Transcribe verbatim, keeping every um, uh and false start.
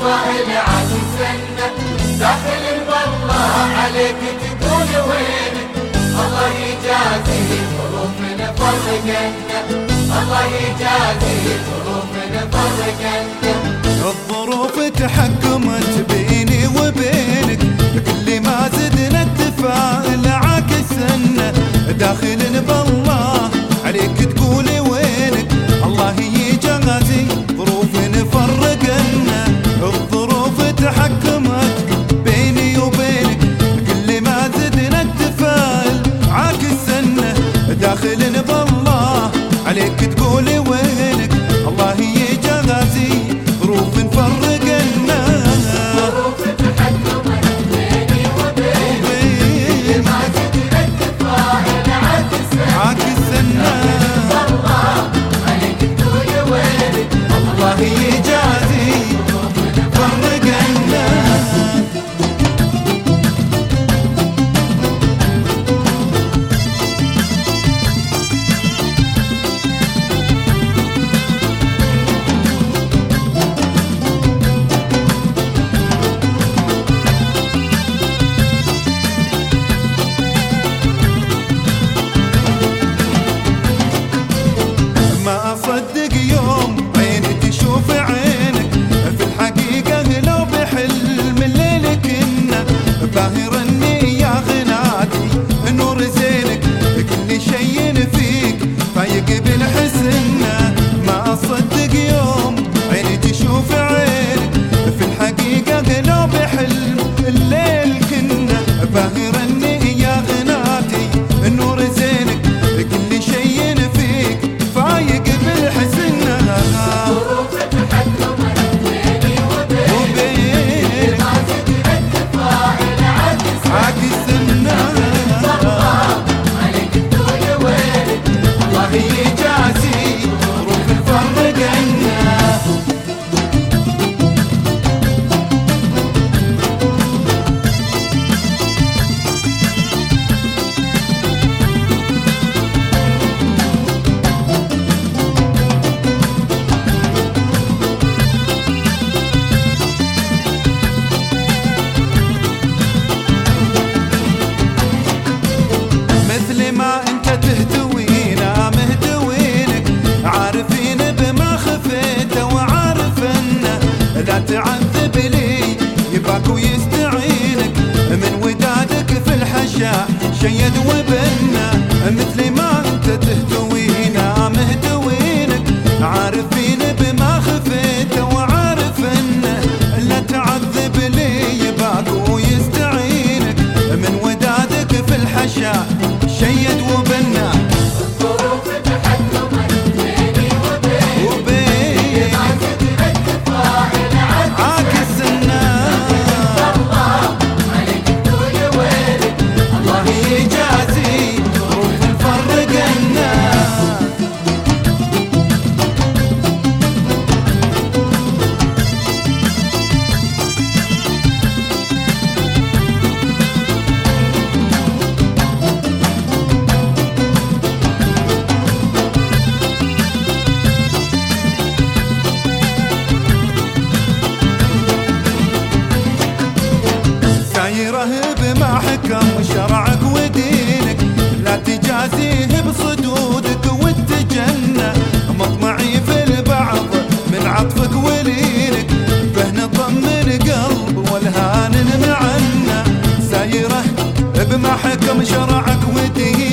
الفضائل عاد السنة داخل بالله عليك تقول وينك الله يجازي ظروفنا فرقنا الله يجازي ظروفنا فرقنا الظروف تحكمت بيني وبينك كل ما زدنا التفاؤل عاكسنا داخل بالله عليك تقولي وينك الله يجازي ظروفنا فرقنا الظروف تحكمت بيني وبينك كل ما زدنا التفاؤل عاكسنا داخل بالله عليك تقولي وينك الله يجازي ظروف فرقنا ظروف تحكمت بيني وبينك كل ما زدنا التفاؤل عاكسنا الله عليك تقولي وينك الله يجازي فرقنا ما أصدق يوم عيني تشوف عينك في الحقيقة لو بحلم الليل كنا باهر النية غناتي نور زينك كل شي فيك فايق بالحسنة ما أصدق يوم عيني تشوف عينك في الحقيقة لو بحلم الليل كنا باهر النية غناتي نور زينك كل شي فيك فايق بالحسنة ظروف تحكمت بيني وبينك ما زدنا التفاؤل عاكسنا الله عليك تقولي وينك الله يجازي ظروف فرقنا مثل ما انت تهتوينا مهتوينك عارفين بما خفيت وعارفنا لا تعذب لي يباك ويستعينك من ودادك في الحشا شيد وبنا مثل ما انت تهتوينا مهتوينك عارفين بما خفيت وعارفنا لا تعذب لي يباك ويستعينك من ودادك في الحشا شيد وبنا الظروف تحكمت بيني وبينك ما زدنا التفاؤل عاكسنا الله عليك تقولي وينك الله يجازي ظروف فرقنا سايره بما حكم شرعك ودينك لا تجازيه بصدودك وتجنى مطمعي في البعض من عطفك ولينك به نطمن قلب والهان معنا سايره بما حكم شرعك ودينك